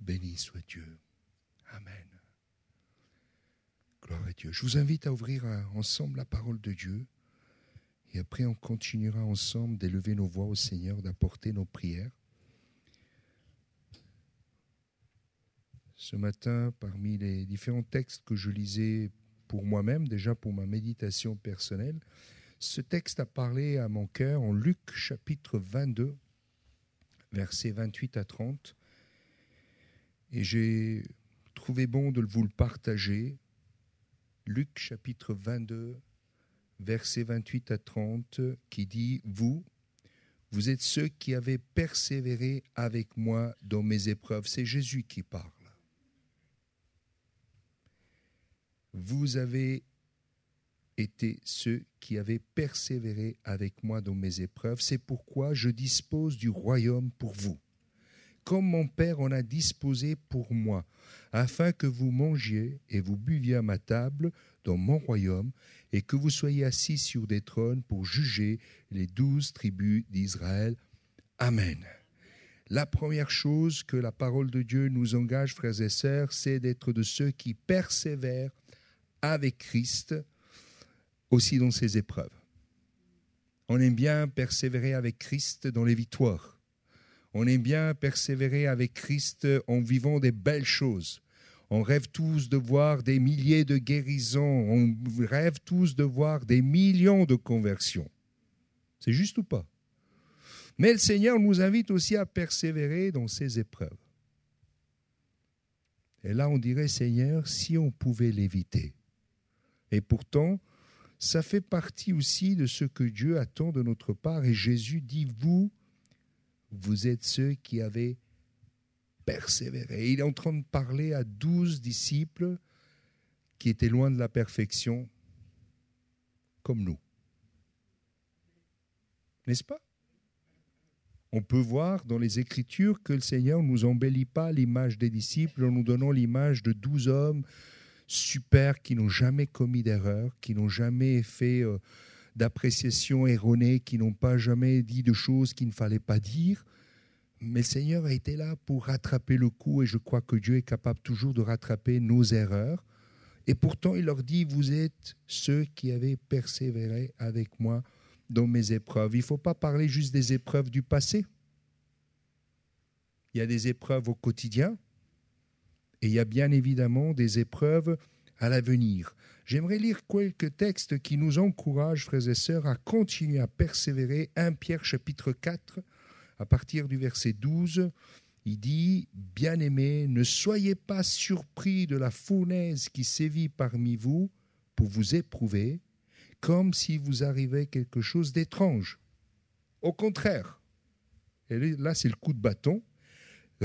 Béni soit Dieu. Amen. Gloire à Dieu. Je vous invite à ouvrir ensemble la parole de Dieu. Et après, on continuera ensemble d'élever nos voix au Seigneur, d'apporter nos prières. Ce matin, parmi les différents textes que je lisais pour moi-même, déjà pour ma méditation personnelle, ce texte a parlé à mon cœur en Luc chapitre 22, versets 28 à 30. Et j'ai trouvé bon de vous le partager. Luc chapitre 22, versets 28 à 30, qui dit « Vous êtes ceux qui avez persévéré avec moi dans mes épreuves. » C'est Jésus qui parle. Vous avez été ceux qui avez persévéré avec moi dans mes épreuves. C'est pourquoi je dispose du royaume pour vous, comme mon Père en a disposé pour moi, afin que vous mangiez et vous buviez à ma table dans mon royaume, et que vous soyez assis sur des trônes pour juger les 12 tribus d'Israël. Amen. La première chose que la parole de Dieu nous engage, frères et sœurs, c'est d'être de ceux qui persévèrent avec Christ, aussi dans ses épreuves. On aime bien persévérer avec Christ dans les victoires. On aime bien persévérer avec Christ en vivant des belles choses. On rêve tous de voir des milliers de guérisons. On rêve tous de voir des millions de conversions. C'est juste ou pas? Mais le Seigneur nous invite aussi à persévérer dans ces épreuves. Et là, on dirait, Seigneur, si on pouvait l'éviter. Et pourtant, ça fait partie aussi de ce que Dieu attend de notre part. Et Jésus dit, vous êtes ceux qui avez persévéré. Il est en train de parler à 12 disciples qui étaient loin de la perfection, comme nous. N'est-ce pas? On peut voir dans les Écritures que le Seigneur ne nous embellit pas l'image des disciples en nous donnant l'image de 12 hommes super qui n'ont jamais commis d'erreur, qui n'ont jamais fait d'appréciation erronée, qui n'ont pas jamais dit de choses qu'il ne fallait pas dire. Mais le Seigneur a été là pour rattraper le coup et je crois que Dieu est capable toujours de rattraper nos erreurs. Et pourtant, il leur dit, vous êtes ceux qui avez persévéré avec moi dans mes épreuves. Il ne faut pas parler juste des épreuves du passé. Il y a des épreuves au quotidien. Et il y a bien évidemment des épreuves à l'avenir. J'aimerais lire quelques textes qui nous encouragent, frères et sœurs, à continuer à persévérer. 1 Pierre chapitre 4, à partir du verset 12, il dit « Bien-aimés, ne soyez pas surpris de la fournaise qui sévit parmi vous pour vous éprouver, comme si vous arrivait quelque chose d'étrange. Au contraire, et là c'est le coup de bâton, réjouissez-vous. »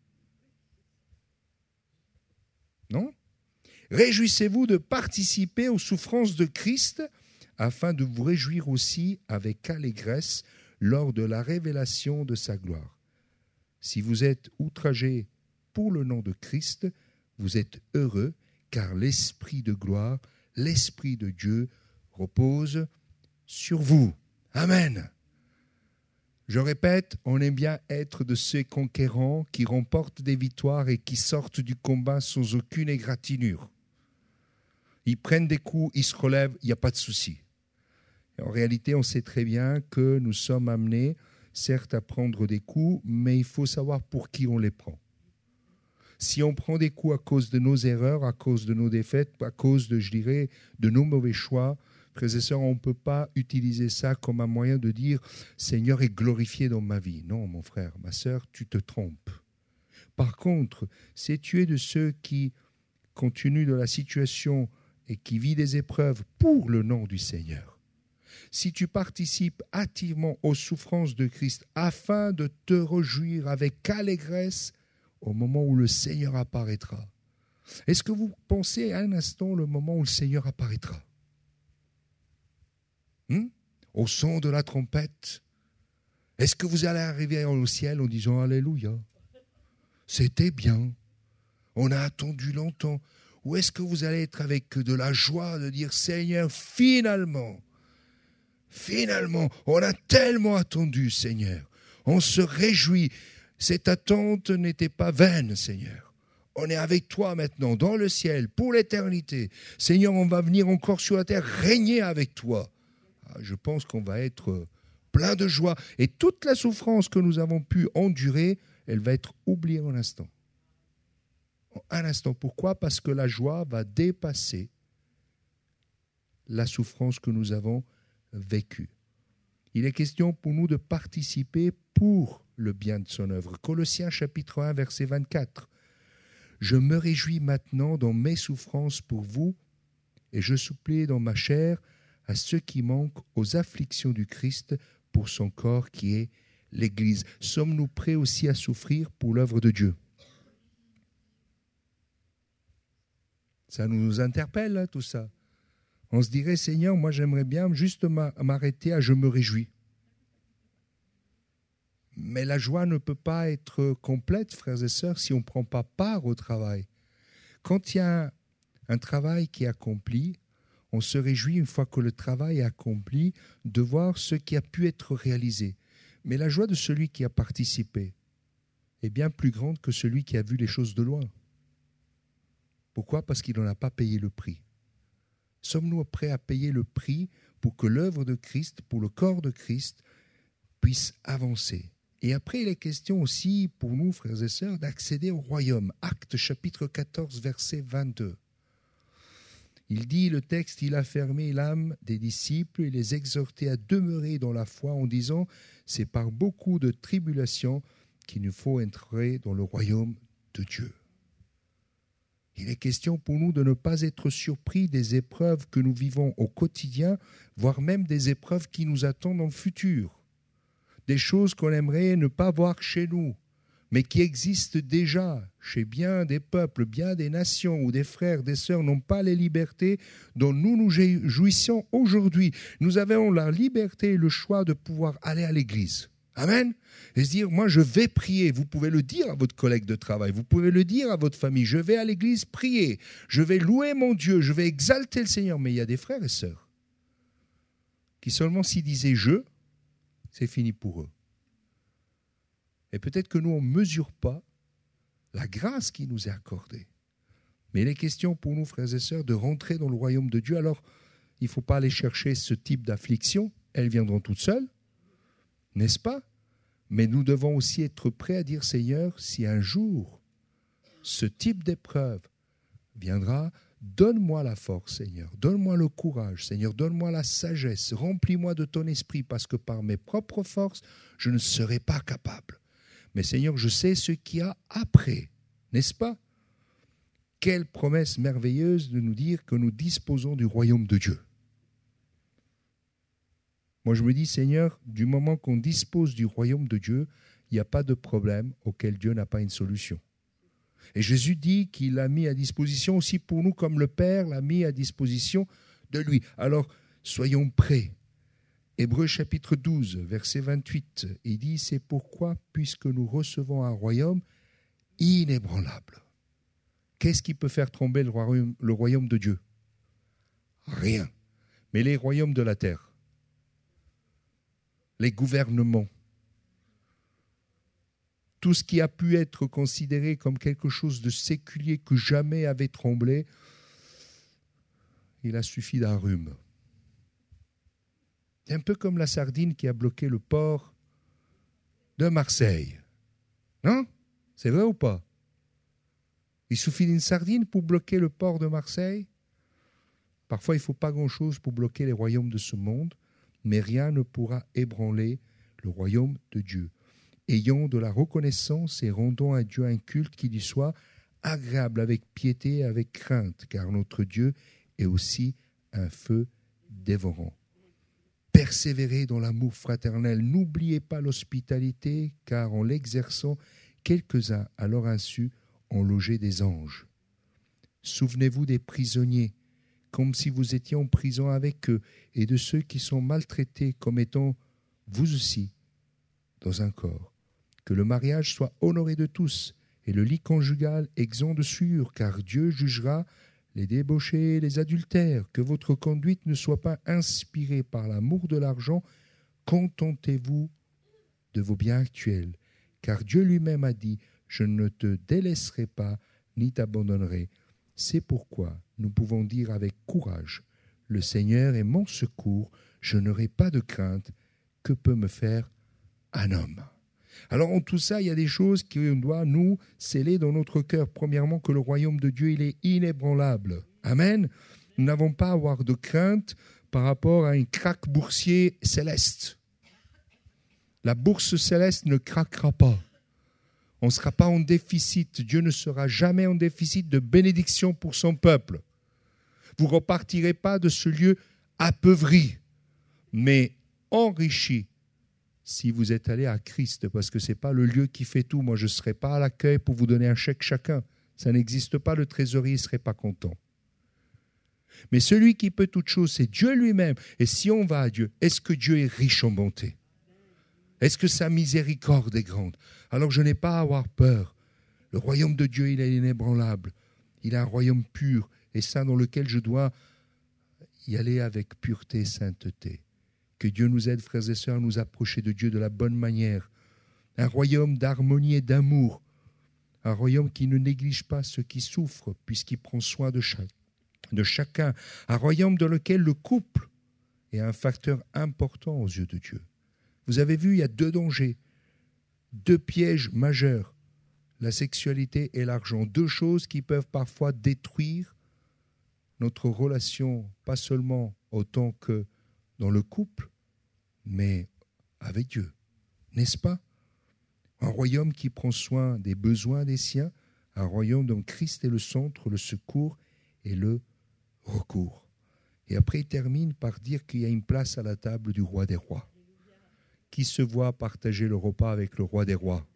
Non? Réjouissez-vous de participer aux souffrances de Christ afin de vous réjouir aussi avec allégresse lors de la révélation de sa gloire. Si vous êtes outragés pour le nom de Christ, vous êtes heureux car l'Esprit de gloire, l'Esprit de Dieu repose sur vous. Amen. Je répète, on aime bien être de ces conquérants qui remportent des victoires et qui sortent du combat sans aucune égratignure. Ils prennent des coups, ils se relèvent, il n'y a pas de souci. Et en réalité, on sait très bien que nous sommes amenés, certes, à prendre des coups, mais il faut savoir pour qui on les prend. Si on prend des coups à cause de nos erreurs, à cause de nos défaites, à cause de, de nos mauvais choix, frères et sœurs, on ne peut pas utiliser ça comme un moyen de dire « Seigneur est glorifié dans ma vie ». Non, mon frère, ma sœur, tu te trompes. Par contre, si tu es de ceux qui, compte tenu de la situation et qui vit des épreuves pour le nom du Seigneur, si tu participes activement aux souffrances de Christ afin de te réjouir avec allégresse au moment où le Seigneur apparaîtra, est-ce que vous pensez à un instant le moment où le Seigneur apparaîtra ? Au son de la trompette, est-ce que vous allez arriver au ciel en disant Alléluia, c'était bien, on a attendu longtemps, ou est-ce que vous allez être avec de la joie de dire Seigneur, finalement, on a tellement attendu Seigneur, on se réjouit, Cette attente n'était pas vaine, Seigneur. On est avec toi maintenant, dans le ciel, pour l'éternité. Seigneur, on va venir encore sur la terre, régner avec toi. Je pense qu'on va être plein de joie. Et toute la souffrance que nous avons pu endurer, elle va être oubliée en un instant. En un instant. Pourquoi ? Parce que la joie va dépasser la souffrance que nous avons vécue. Il est question pour nous de participer pour le bien de son œuvre. Colossiens chapitre 1, verset 24. « Je me réjouis maintenant dans mes souffrances pour vous, et je supplie dans ma chair à ceux qui manquent aux afflictions du Christ pour son corps qui est l'Église. » Sommes-nous prêts aussi à souffrir pour l'œuvre de Dieu ? Ça nous interpelle, hein, tout ça. On se dirait, Seigneur, moi j'aimerais bien juste m'arrêter à « je me réjouis ». Mais la joie ne peut pas être complète, frères et sœurs, si on ne prend pas part au travail. Quand il y a un travail qui est accompli, on se réjouit une fois que le travail est accompli de voir ce qui a pu être réalisé. Mais la joie de celui qui a participé est bien plus grande que celui qui a vu les choses de loin. Pourquoi ? Parce qu'il n'en a pas payé le prix. Sommes-nous prêts à payer le prix pour que l'œuvre de Christ, pour le corps de Christ, puisse avancer ? Et après, il est question aussi pour nous, frères et sœurs, d'accéder au royaume. Actes chapitre 14, verset 22. Il dit, le texte, il a fermé l'âme des disciples et les exhortait à demeurer dans la foi en disant, c'est par beaucoup de tribulations qu'il nous faut entrer dans le royaume de Dieu. Il est question pour nous de ne pas être surpris des épreuves que nous vivons au quotidien, voire même des épreuves qui nous attendent dans le futur. Des choses qu'on aimerait ne pas voir chez nous, mais qui existent déjà chez bien des peuples, bien des nations, où des frères, des sœurs n'ont pas les libertés dont nous nous jouissons aujourd'hui. Nous avons la liberté et le choix de pouvoir aller à l'église. Amen. Et se dire, moi je vais prier. Vous pouvez le dire à votre collègue de travail, vous pouvez le dire à votre famille. Je vais à l'église prier, je vais louer mon Dieu, je vais exalter le Seigneur. Mais il y a des frères et sœurs qui seulement s'ils disaient « je », c'est fini pour eux. Et peut-être que nous, on ne mesure pas la grâce qui nous est accordée. Mais il est question pour nous, frères et sœurs, de rentrer dans le royaume de Dieu. Alors, il ne faut pas aller chercher ce type d'affliction. Elles viendront toutes seules, n'est-ce pas ? Mais nous devons aussi être prêts à dire, Seigneur, si un jour ce type d'épreuve viendra, donne-moi la force, Seigneur. Donne-moi le courage, Seigneur. Donne-moi la sagesse. Remplis-moi de ton esprit, parce que par mes propres forces, je ne serai pas capable. Mais Seigneur, je sais ce qu'il y a après, n'est-ce pas ? Quelle promesse merveilleuse de nous dire que nous disposons du royaume de Dieu. Moi, je me dis, Seigneur, du moment qu'on dispose du royaume de Dieu, il n'y a pas de problème auquel Dieu n'a pas une solution. Et Jésus dit qu'il l'a mis à disposition aussi pour nous, comme le Père l'a mis à disposition de lui. Alors, soyons prêts. Hébreux chapitre 12, verset 28, il dit, c'est pourquoi, puisque nous recevons un royaume inébranlable. Qu'est-ce qui peut faire tomber le royaume de Dieu ? Rien. Mais les royaumes de la terre, les gouvernements, tout ce qui a pu être considéré comme quelque chose de séculier que jamais avait tremblé, il a suffi d'un rhume. C'est un peu comme la sardine qui a bloqué le port de Marseille. Non ? C'est vrai ou pas ? Il suffit d'une sardine pour bloquer le port de Marseille. Parfois, il ne faut pas grand-chose pour bloquer les royaumes de ce monde, mais rien ne pourra ébranler le royaume de Dieu. Ayons de la reconnaissance et rendons à Dieu un culte qui lui soit agréable, avec piété et avec crainte, car notre Dieu est aussi un feu dévorant. Persévérez dans l'amour fraternel. N'oubliez pas l'hospitalité, car en l'exerçant, quelques-uns, à leur insu, ont logé des anges. Souvenez-vous des prisonniers, comme si vous étiez en prison avec eux, et de ceux qui sont maltraités comme étant, vous aussi, dans un corps. Que le mariage soit honoré de tous, et le lit conjugal exempt de souillure, car Dieu jugera les débauchés et les adultères. Que votre conduite ne soit pas inspirée par l'amour de l'argent. Contentez-vous de vos biens actuels, car Dieu lui-même a dit, je ne te délaisserai pas, ni t'abandonnerai. C'est pourquoi nous pouvons dire avec courage, le Seigneur est mon secours, je n'aurai pas de crainte. Que peut me faire un homme? Alors en tout ça, il y a des choses qu'on doit nous sceller dans notre cœur. Premièrement, que le royaume de Dieu, il est inébranlable. Amen. Nous n'avons pas à avoir de crainte par rapport à un krach boursier céleste. La bourse céleste ne craquera pas. On ne sera pas en déficit. Dieu ne sera jamais en déficit de bénédiction pour son peuple. Vous ne repartirez pas de ce lieu appauvri, mais enrichi si vous êtes allé à Christ, parce que ce n'est pas le lieu qui fait tout. Moi, je ne serai pas à l'accueil pour vous donner un chèque chacun. Ça n'existe pas, le trésorier ne serait pas content. Mais celui qui peut toutes choses, c'est Dieu lui-même. Et si on va à Dieu, est-ce que Dieu est riche en bonté? Est-ce que sa miséricorde est grande? Alors je n'ai pas à avoir peur. Le royaume de Dieu, il est inébranlable. Il a un royaume pur, et ça dans lequel je dois y aller avec pureté et sainteté. Que Dieu nous aide, frères et sœurs, à nous approcher de Dieu de la bonne manière. Un royaume d'harmonie et d'amour. Un royaume qui ne néglige pas ceux qui souffrent, puisqu'il prend soin de chacun. Un royaume dans lequel le couple est un facteur important aux yeux de Dieu. Vous avez vu, il y a 2 dangers, 2 pièges majeurs. La sexualité et l'argent. 2 choses qui peuvent parfois détruire notre relation, pas seulement autant que dans le couple, mais avec Dieu. N'est-ce pas? Un royaume qui prend soin des besoins des siens, un royaume dont Christ est le centre, le secours et le recours. Et après, il termine par dire qu'il y a une place à la table du roi des rois. Qui se voit partager le repas avec le roi des rois?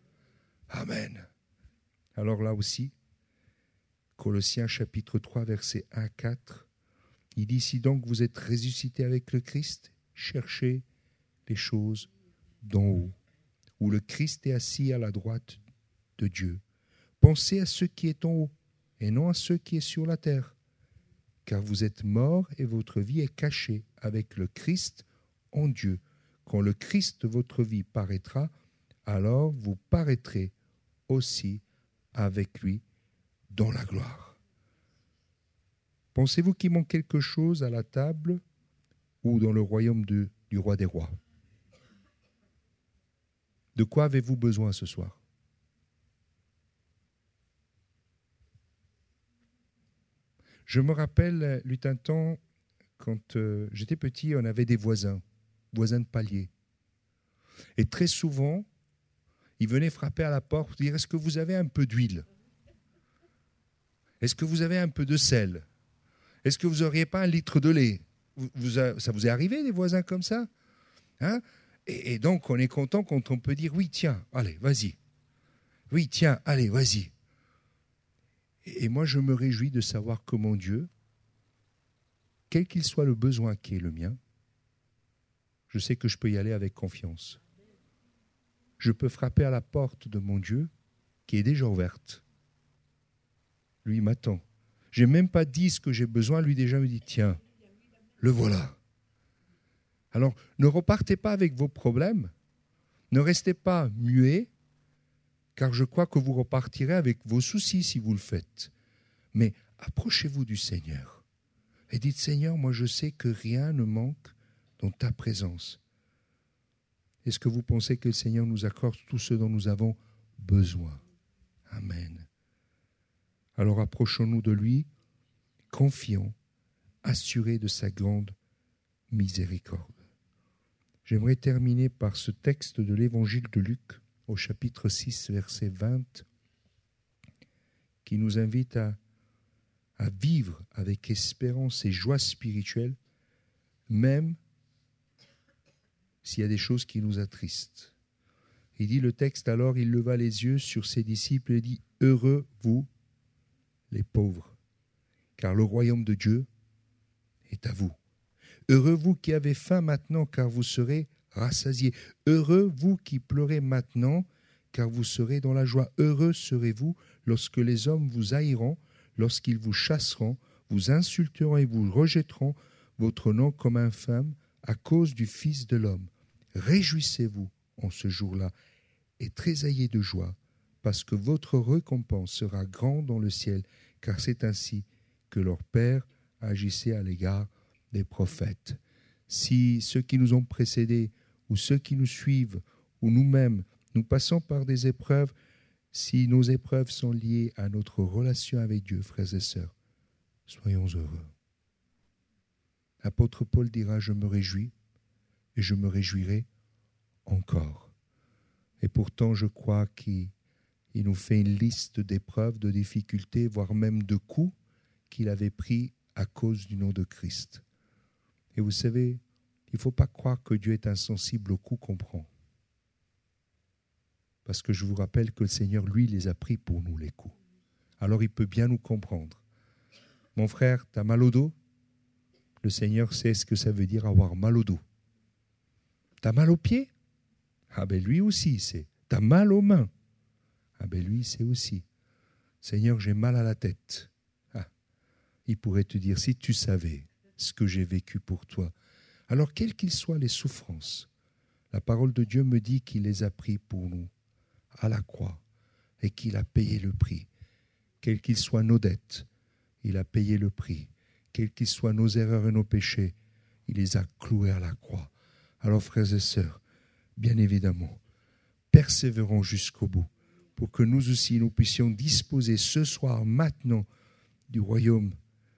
Amen. Alors là aussi, Colossiens chapitre 3, versets 1 à 4, il dit, si donc vous êtes ressuscités avec le Christ, cherchez les choses d'en haut, où le Christ est assis à la droite de Dieu. Pensez à ce qui est en haut, et non à ce qui est sur la terre, car vous êtes morts et votre vie est cachée avec le Christ en Dieu. Quand le Christ, votre vie, paraîtra, alors vous paraîtrez aussi avec lui dans la gloire. Pensez-vous qu'il manque quelque chose à la table ou dans le royaume du roi des rois? De quoi avez-vous besoin ce soir? Je me rappelle, il y a un temps, quand j'étais petit, on avait des voisins de palier. Et très souvent, ils venaient frapper à la porte pour dire, est-ce que vous avez un peu d'huile? Est-ce que vous avez un peu de sel? Est-ce que vous n'auriez pas 1 litre de lait? Ça vous est arrivé, des voisins comme ça? Hein? Et donc, on est content quand on peut dire, oui, tiens, allez, vas-y. Oui, tiens, allez, vas-y. Et moi, je me réjouis de savoir comment Dieu, quel qu'il soit le besoin qui est le mien, je sais que je peux y aller avec confiance. Je peux frapper à la porte de mon Dieu qui est déjà ouverte. Lui m'attend. Je n'ai même pas dit ce que j'ai besoin, lui déjà me dit, tiens, le voilà. Alors, ne repartez pas avec vos problèmes, ne restez pas muets, car je crois que vous repartirez avec vos soucis si vous le faites. Mais approchez-vous du Seigneur et dites, Seigneur, moi je sais que rien ne manque dans ta présence. Est-ce que vous pensez que le Seigneur nous accorde tout ce dont nous avons besoin? Amen. Alors approchons-nous de lui, confiants, assurés de sa grande miséricorde. J'aimerais terminer par ce texte de l'Évangile de Luc, au chapitre 6, verset 20, qui nous invite à vivre avec espérance et joie spirituelle, même s'il y a des choses qui nous attristent. Il dit le texte, alors il leva les yeux sur ses disciples et dit, « Heureux vous, les pauvres, car le royaume de Dieu est à vous. Heureux vous qui avez faim maintenant, car vous serez rassasiés. Heureux vous qui pleurez maintenant, car vous serez dans la joie. Heureux serez-vous lorsque les hommes vous haïront, lorsqu'ils vous chasseront, vous insulteront et vous rejetteront votre nom comme infâme à cause du Fils de l'homme. Réjouissez-vous en ce jour-là et tressaillez de joie, parce que votre récompense sera grande dans le ciel, car c'est ainsi que leur Père agissait à l'égard des prophètes. Si ceux qui nous ont précédés, ou ceux qui nous suivent, ou nous-mêmes, nous passons par des épreuves, si nos épreuves sont liées à notre relation avec Dieu, frères et sœurs, soyons heureux. L'apôtre Paul dira « Je me réjouis et je me réjouirai encore ». Et pourtant, je crois qu'il nous fait une liste d'épreuves, de difficultés, voire même de coups qu'il avait pris à cause du nom de Christ. Et vous savez, il ne faut pas croire que Dieu est insensible aux coups qu'on prend. Parce que je vous rappelle que le Seigneur, lui, les a pris pour nous, les coups. Alors il peut bien nous comprendre. Mon frère, tu as mal au dos ? Le Seigneur sait ce que ça veut dire avoir mal au dos. Tu as mal aux pieds ? Ah ben lui aussi il sait. Tu as mal aux mains ? Ah ben lui il sait aussi. Seigneur, j'ai mal à la tête. Ah, il pourrait te dire, si tu savais ce que j'ai vécu pour toi. Alors quelles qu'ils soient les souffrances, la parole de Dieu me dit qu'il les a pris pour nous à la croix et qu'il a payé le prix. Quelles qu'ils soient nos dettes, il a payé le prix. Quelles qu'ils soient nos erreurs et nos péchés, il les a cloués à la croix. Alors frères et sœurs, bien évidemment, persévérons jusqu'au bout pour que nous aussi, nous puissions disposer ce soir, maintenant, du royaume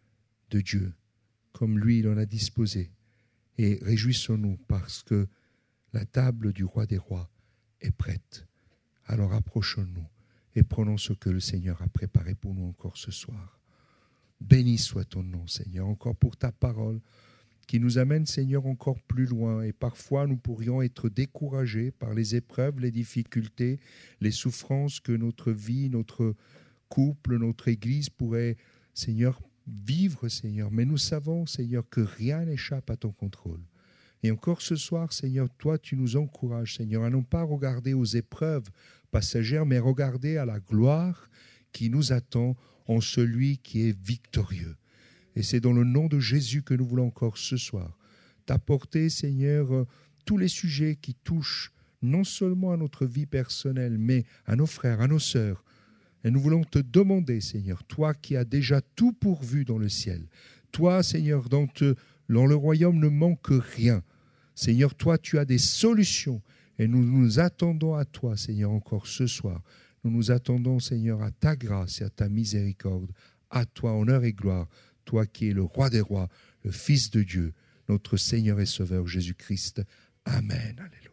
de Dieu, comme lui, il en a disposé. Et réjouissons-nous parce que la table du roi des rois est prête. Alors approchons-nous et prenons ce que le Seigneur a préparé pour nous encore ce soir. Béni soit ton nom, Seigneur, encore pour ta parole qui nous amène, Seigneur, encore plus loin. Et parfois, nous pourrions être découragés par les épreuves, les difficultés, les souffrances que notre vie, notre couple, notre Église pourrait, Seigneur, vivre, Seigneur. Mais nous savons, Seigneur, que rien n'échappe à ton contrôle. Et encore ce soir, Seigneur, toi, tu nous encourages, Seigneur, à non pas regarder aux épreuves passagères, mais regarder à la gloire qui nous attend en celui qui est victorieux. Et c'est dans le nom de Jésus que nous voulons encore ce soir t'apporter, Seigneur, tous les sujets qui touchent non seulement à notre vie personnelle, mais à nos frères, à nos sœurs. Et nous voulons te demander, Seigneur, toi qui as déjà tout pourvu dans le ciel, toi, Seigneur, dans le royaume ne manque rien. Seigneur, toi, tu as des solutions et nous nous attendons à toi, Seigneur, encore ce soir. Nous nous attendons, Seigneur, à ta grâce et à ta miséricorde. À toi, honneur et gloire, toi qui es le roi des rois, le Fils de Dieu, notre Seigneur et Sauveur Jésus-Christ. Amen. Alléluia.